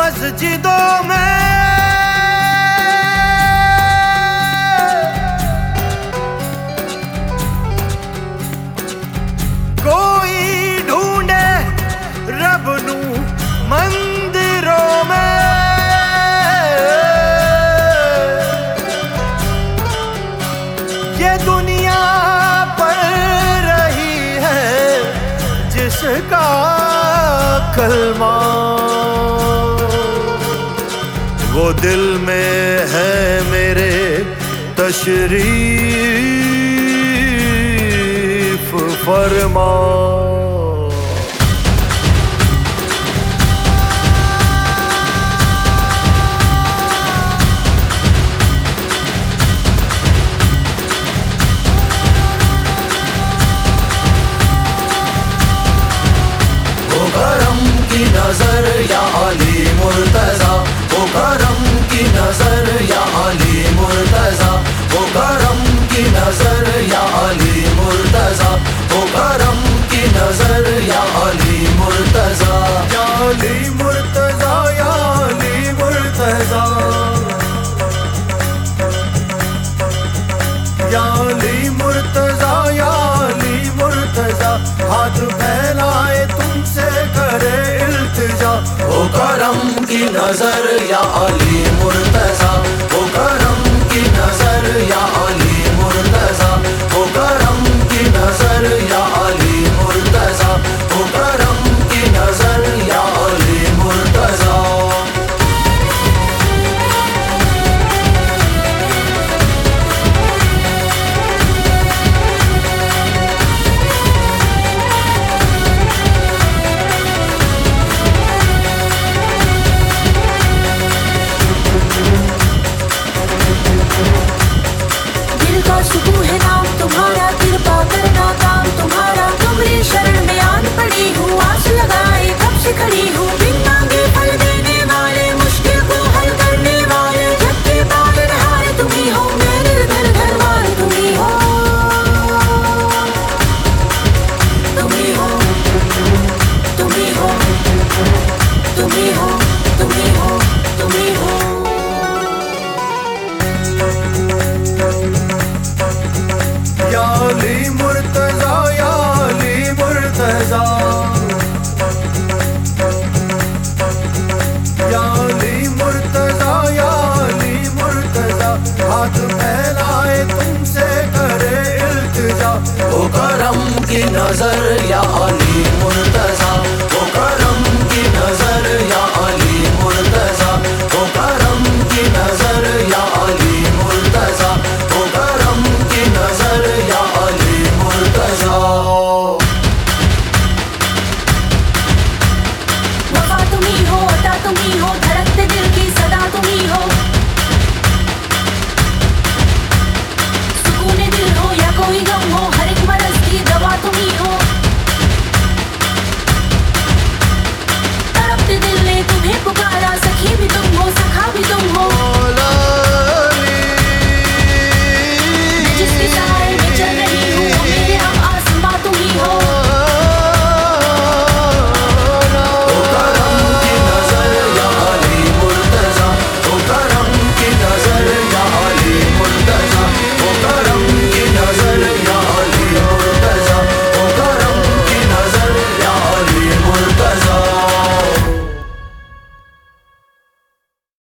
मस्जिदों में कोई ढूंढे रब नू मंदिरों में। ये दुनिया पढ़ रही है जिसका कलमा, वो दिल में है मेरे तशरीफ फरमा। वो करम की नजर या अली मुर्तजा, वो करम की नजर या अली मुर्तजा, वो करम की नजर या अली मुर्तजा, वो करम की नजर या अली मुर्तजा। या अली मुर्तजा, या अली मुर्तजा, या अली मुर्तजा, या अली मुर्तजा, हाथ फैलाए तुमसे करे इल्तिजा। वो करम की नजर या अली मुर्तजा, वो करम की नजर या अली मुर्तजा, वो करम की नजर या अली मुर्तजा, वो करम की नजर या अली मुर्तजा। सुकून है नाम तुम्हारा, कृपा करना काम तुम्हारा। तुम्हारी शरण में आन पड़ी हूँ, आस लगाए कब से खड़ी हूँ। बिन मांगे फल देने वाले, मुश्किल को हल करने वाले, जग के पालनहार तुम ही हो, मेरे घर घरवार तुम ही हो, तुम ही हो, तुम ही हो, तुम ही हो, तुम ही हो, तुम ही हो। या अली मुर्तजा, या अली मुर्तजा, या अली मुर्तजा, या अली मुर्तजा, हाथ फैलाए तुमसे करे इल्तिजा। वो करम की नजर या अली मुर्तजा,